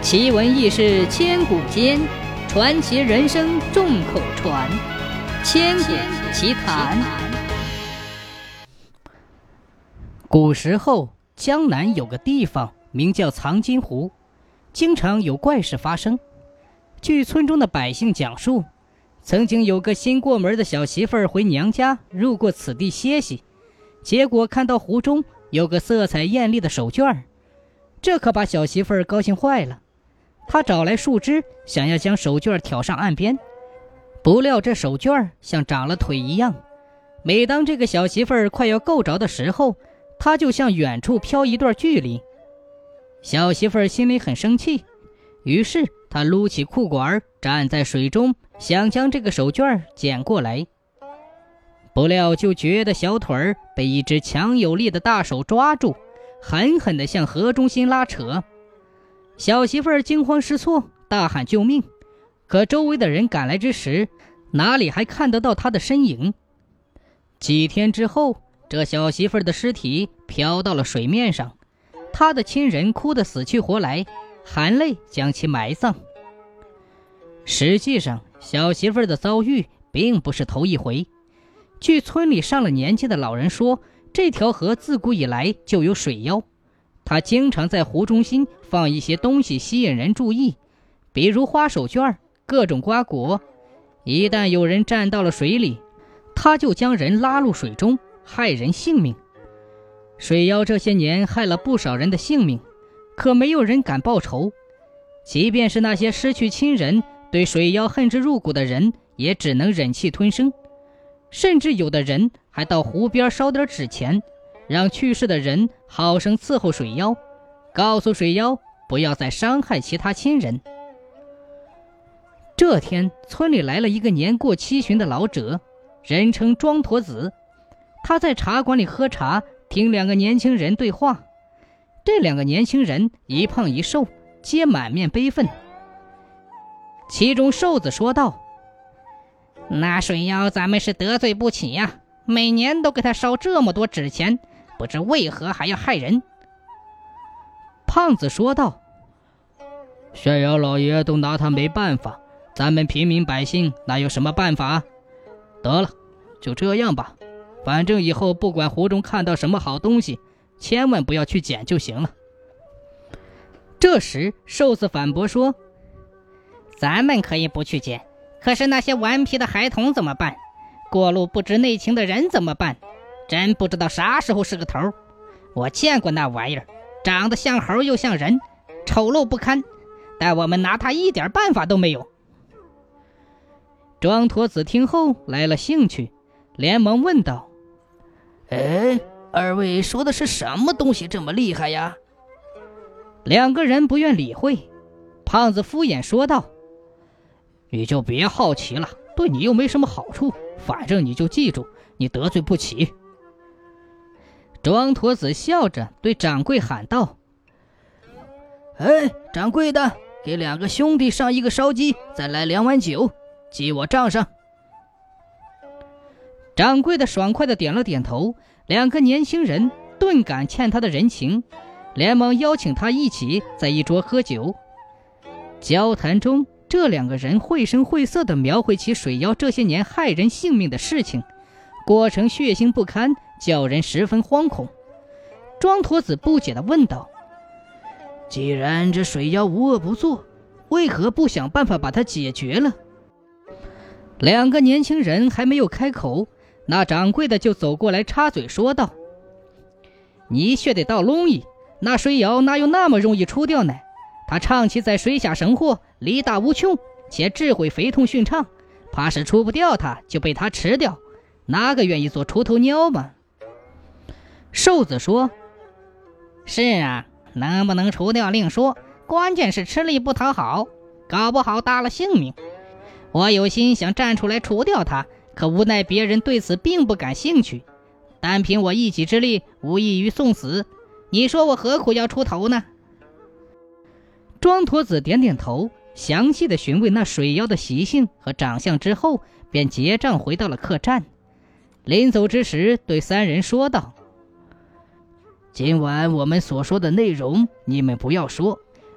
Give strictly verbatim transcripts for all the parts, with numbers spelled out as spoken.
奇闻异事千古间，传奇人生众口传。千古奇谈。古时候，江南有个地方名叫藏金湖，经常有怪事发生。据村中的百姓讲述，曾经有个新过门的小媳妇儿回娘家，路过此地歇息，结果看到湖中有个色彩艳丽的手绢，这可把小媳妇儿高兴坏了。她找来树枝，想要将手绢挑上岸边，不料这手绢像长了腿一样，每当这个小媳妇儿快要够着的时候，她就向远处飘一段距离。小媳妇儿心里很生气，于是她撸起裤管，站在水中，想将这个手绢捡过来。不料就觉得小腿儿被一只强有力的大手抓住，狠狠地向河中心拉扯。小媳妇儿惊慌失措，大喊救命，可周围的人赶来之时，哪里还看得到她的身影。几天之后，这小媳妇儿的尸体飘到了水面上，她的亲人哭得死去活来，含泪将其埋葬。实际上，小媳妇儿的遭遇并不是头一回。据村里上了年纪的老人说，这条河自古以来就有水妖，他经常在湖中心放一些东西吸引人注意，比如花手绢、各种瓜果。一旦有人站到了水里，他就将人拉入水中，害人性命。水妖这些年害了不少人的性命，可没有人敢报仇。即便是那些失去亲人、对水妖恨之入骨的人，也只能忍气吞声。甚至有的人还到湖边烧点纸钱，让去世的人好生伺候水妖，告诉水妖不要再伤害其他亲人。这天，村里来了一个年过七旬的老者，人称庄驼子。他在茶馆里喝茶，听两个年轻人对话。这两个年轻人一胖一瘦，皆满面悲愤。其中瘦子说道：那水妖咱们是得罪不起呀，每年都给他烧这么多纸钱，不知为何还要害人。胖子说道：县衙老爷都拿他没办法，咱们平民百姓哪有什么办法？得了，就这样吧，反正以后不管湖中看到什么好东西，千万不要去捡就行了。这时瘦子反驳说：咱们可以不去捡，可是那些顽皮的孩童怎么办？过路不知内情的人怎么办？真不知道啥时候是个头。我见过那玩意儿，长得像猴又像人，丑陋不堪，但我们拿他一点办法都没有。庄驼子听后来了兴趣，连忙问道：哎，二位说的是什么东西这么厉害呀？两个人不愿理会，胖子敷衍说道：你就别好奇了，对你又没什么好处，反正你就记住，你得罪不起。庄驼子笑着对掌柜喊道：哎，掌柜的，给两个兄弟上一个烧鸡，再来两碗酒，记我账上。掌柜的爽快地点了点头，两个年轻人顿感欠他的人情，连忙邀请他一起在一桌喝酒。交谈中，这两个人绘声绘色地描绘起水妖这些年害人性命的事情，过程血腥不堪，叫人十分惶恐。庄驼子不解地问道：既然这水妖无恶不作，为何不想办法把它解决了？两个年轻人还没有开口，那掌柜的就走过来插嘴说道：你却得到窿一，那水妖哪有那么容易除掉呢？他长期在水下生活，力大无穷，且智慧非同寻常，怕是除不掉他就被他吃掉，哪个愿意做出头鸟嘛？瘦子说：是啊，能不能除掉另说，关键是吃力不讨好，搞不好搭了性命。我有心想站出来除掉他，可无奈别人对此并不感兴趣，单凭我一己之力无异于送死，你说我何苦要出头呢？庄驼子点点头，详细的询问那水妖的习性和长相之后，便结账回到了客栈。临走之时，对三人说道：今晚我们所说的内容你们不要说，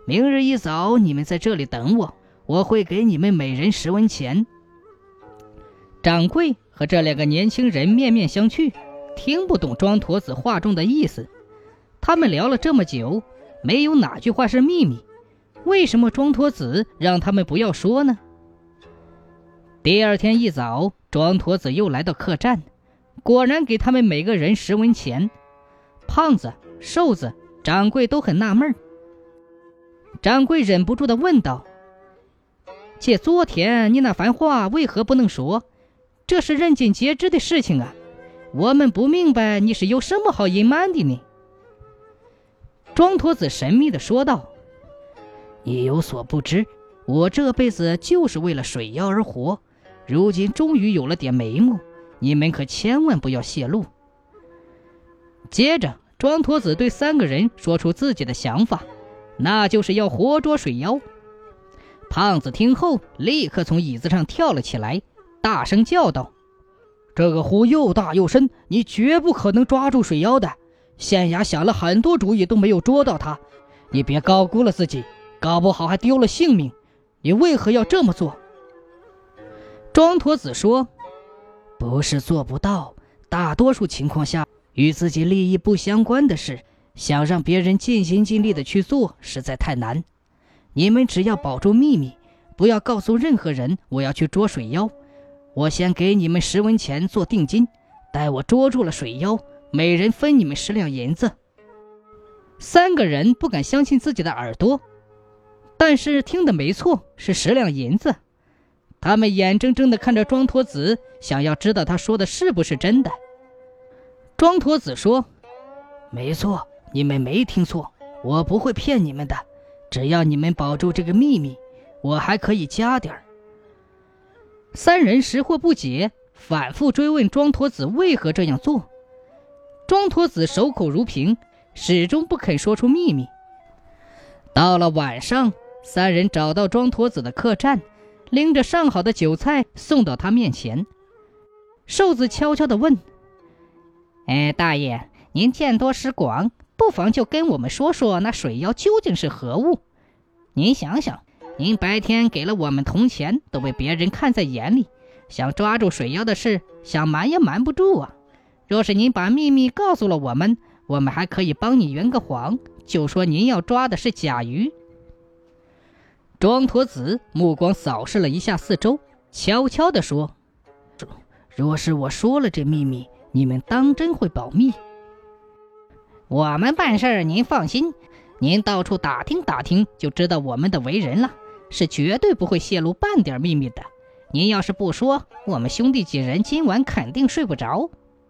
明日一早你们在这里等我，我会给你们每人十文钱。掌柜和这两个年轻人面面相觑，听不懂庄驼子话中的意思。他们聊了这么久，没有哪句话是秘密，为什么庄驼子让他们不要说呢？第二天一早，庄驼子又来到客栈，果然给他们每个人十文钱。胖子、瘦子、掌柜都很纳闷。掌柜忍不住地问道：借昨天你那番话为何不能说？这是人尽皆知的事情啊，我们不明白你是有什么好隐瞒的呢？庄驼子神秘地说道：你有所不知，我这辈子就是为了水妖而活，如今终于有了点眉目，你们可千万不要泄露。接着庄驼子对三个人说出自己的想法，那就是要活捉水妖。胖子听后立刻从椅子上跳了起来，大声叫道：这个湖又大又深，你绝不可能抓住水妖的，县衙想了很多主意都没有捉到他，你别高估了自己，搞不好还丢了性命，你为何要这么做？庄驼子说：不是做不到，大多数情况下与自己利益不相关的事，想让别人尽心尽力的去做实在太难。你们只要保住秘密，不要告诉任何人我要去捉水妖，我先给你们十文钱做定金，待我捉住了水妖，每人分你们十两银子。三个人不敢相信自己的耳朵，但是听得没错，是十两银子。他们眼睁睁地看着庄驼子，想要知道他说的是不是真的。庄驼子说：没错，你们没听错，我不会骗你们的，只要你们保住这个秘密，我还可以加点儿。三人识货不解，反复追问庄驼子为何这样做。庄驼子守口如瓶，始终不肯说出秘密。到了晚上，三人找到庄驼子的客栈，拎着上好的酒菜送到他面前。瘦子悄悄地问：哎，大爷，您见多识广，不妨就跟我们说说那水妖究竟是何物？您想想，您白天给了我们铜钱，都被别人看在眼里，想抓住水妖的事，想瞒也瞒不住啊。若是您把秘密告诉了我们，我们还可以帮你圆个谎，就说您要抓的是甲鱼。庄驼子目光扫视了一下四周，悄悄地说：若是我说了这秘密，你们当真会保密？我们办事您放心，您到处打听打听就知道我们的为人了，是绝对不会泄露半点秘密的。您要是不说，我们兄弟几人今晚肯定睡不着。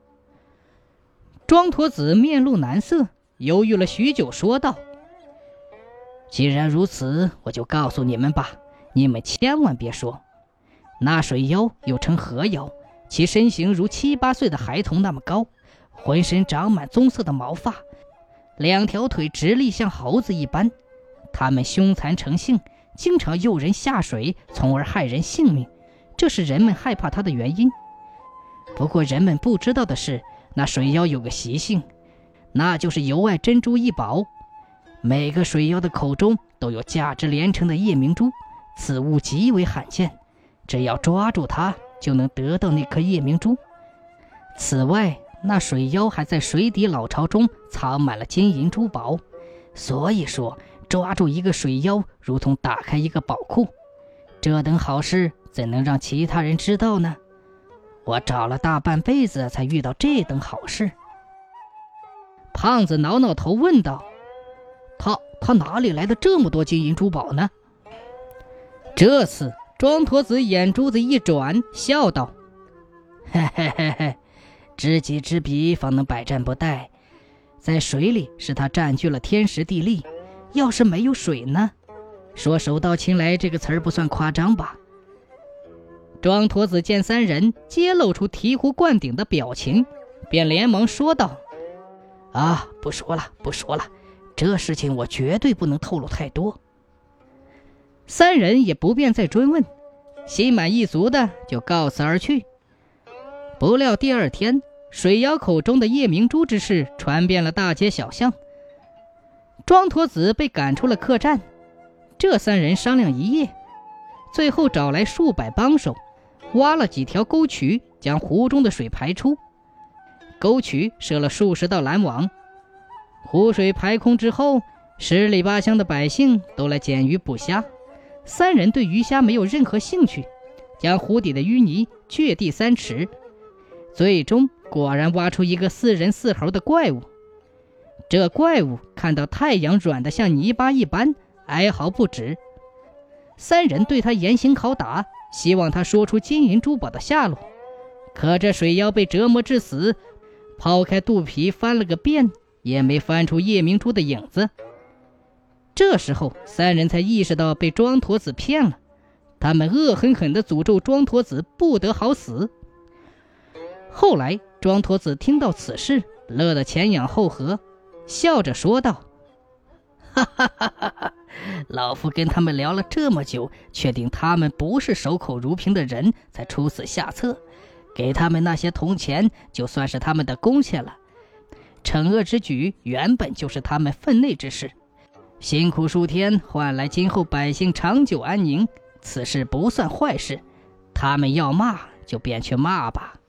庄驼子面露难色，犹豫了许久，说道：既然如此，我就告诉你们吧，你们千万别说。那水妖又称河妖，其身形如七八岁的孩童那么高，浑身长满棕色的毛发，两条腿直立像猴子一般。他们凶残成性，经常诱人下水，从而害人性命，这是人们害怕他的原因。不过人们不知道的是，那水妖有个习性，那就是尤爱珍珠异宝。每个水妖的口中都有价值连城的夜明珠，此物极为罕见，只要抓住它，就能得到那颗夜明珠。此外，那水妖还在水底老巢中藏满了金银珠宝，所以说抓住一个水妖如同打开一个宝库。这等好事怎能让其他人知道呢？我找了大半辈子才遇到这等好事。胖子挠挠头问道：他他哪里来的这么多金银珠宝呢？这次庄驼子眼珠子一转，笑道：嘿嘿嘿嘿，知己知彼，方能百战不殆。在水里是他占据了天时地利，要是没有水呢？说手到擒来这个词儿不算夸张吧？庄驼子见三人皆露出醍醐灌顶的表情，便连忙说道：啊，不说了不说了，这事情我绝对不能透露太多。三人也不便再追问，心满意足的就告辞而去。不料第二天，水妖口中的夜明珠之事传遍了大街小巷。庄驼子被赶出了客栈， 这三人商量一夜，最后找来数百帮手，挖了几条沟渠，将湖中的水排出。沟渠设了数十道拦网，湖水排空之后，十里八乡的百姓都来捡鱼捕虾。三人对鱼虾没有任何兴趣，将湖底的淤泥掘地三尺，最终果然挖出一个似人似猴的怪物。这怪物看到太阳软得像泥巴一般，哀嚎不止。三人对他严刑拷打，希望他说出金银珠宝的下落。可这水妖被折磨致死，抛开肚皮翻了个遍，也没翻出夜明珠的影子。这时候三人才意识到被庄驼子骗了，他们恶狠狠地诅咒庄驼子不得好死。后来庄驼子听到此事，乐得前仰后合，笑着说道：哈哈哈哈哈！老夫跟他们聊了这么久，确定他们不是守口如瓶的人，才出此下策。给他们那些铜钱，就算是他们的工钱了。惩恶之举原本就是他们分内之事，辛苦数天，换来今后百姓长久安宁，此事不算坏事。他们要骂就便去骂吧。